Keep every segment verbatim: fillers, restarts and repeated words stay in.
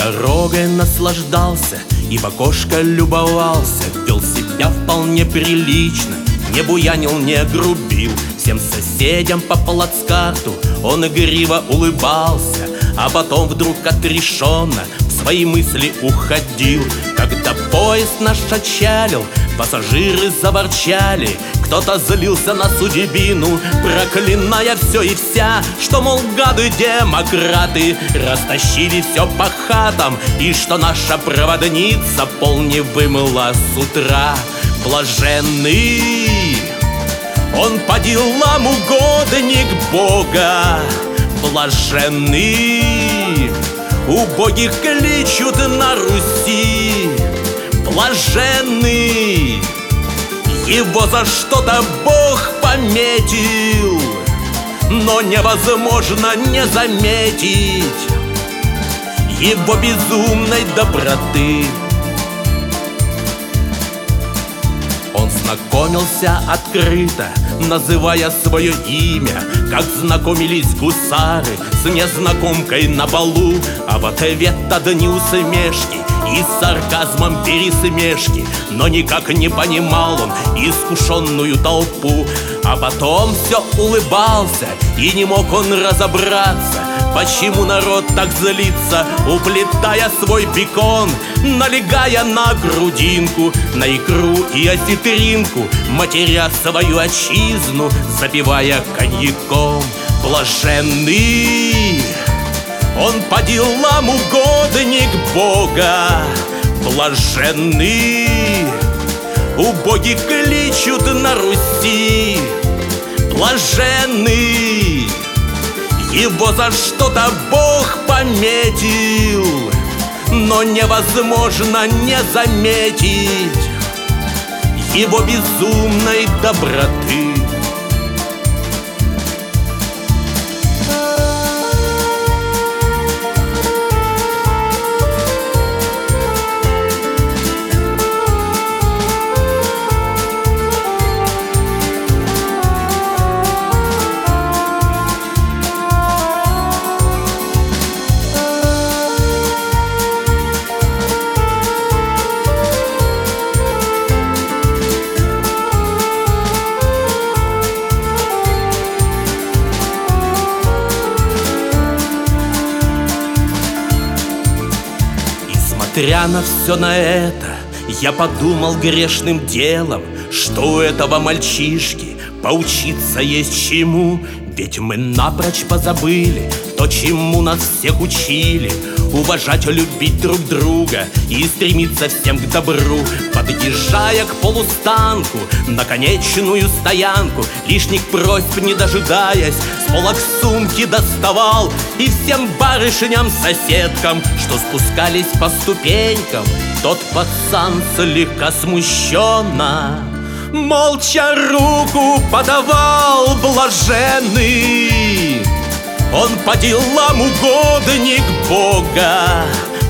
дорогой наслаждался и в окошко любовался, вел себя вполне прилично, не буянил, не грубил. Всем соседям по плацкарту он игриво улыбался, а потом вдруг отрешенно в свои мысли уходил. Когда поезд наш отчалил, пассажиры заворчали, кто-то злился на судьбину, проклиная все и вся, что, мол, гады-демократы растащили все по хатам, и что наша проводница пол не вымыла с утра. Блаженный он по делам угодник Бога, блаженный убогих кличут на Руси. Блаженный его за что-то Бог пометил, но невозможно не заметить его безумной доброты. Он знакомился открыто, называя свое имя, как знакомились гусары с незнакомкой на балу. А в ответ одни усмешки и с сарказмом пересмешки, но никак не понимал он искушенную толпу. А потом все улыбался, и не мог он разобраться, почему народ так злится, уплетая свой бекон, налегая на грудинку, на икру и осетринку, матеря свою отчизну, запивая коньяком. Блаженный он по делам угодник Бога, блаженный убогих кличут на Руси. Блаженный его за что-то Бог пометил, но невозможно не заметить его безумной доброты. Несмотря на все на это, я подумал грешным делом, что у этого мальчишки поучиться есть чему. Ведь мы напрочь позабыли то, чему нас всех учили: уважать, любить друг друга и стремиться всем к добру. Подъезжая к полустанку, на конечную стоянку, лишних просьб не дожидаясь, с полок сумки доставал и всем барышням-соседкам, что спускались по ступенькам, тот пацан слегка смущенно молча руку подавал. Блаженный он по делам угодник Бога,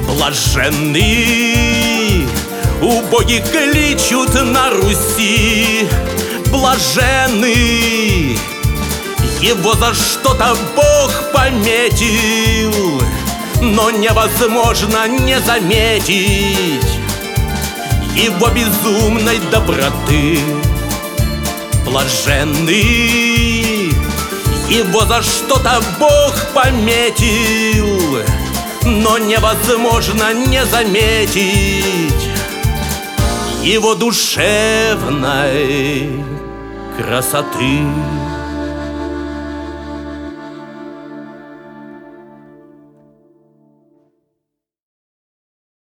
блаженный убогих кличут на Руси. Блаженный его за что-то Бог пометил, но невозможно не заметить его безумной доброты. Блаженный его за что-то Бог пометил, но невозможно не заметить его душевной красоты.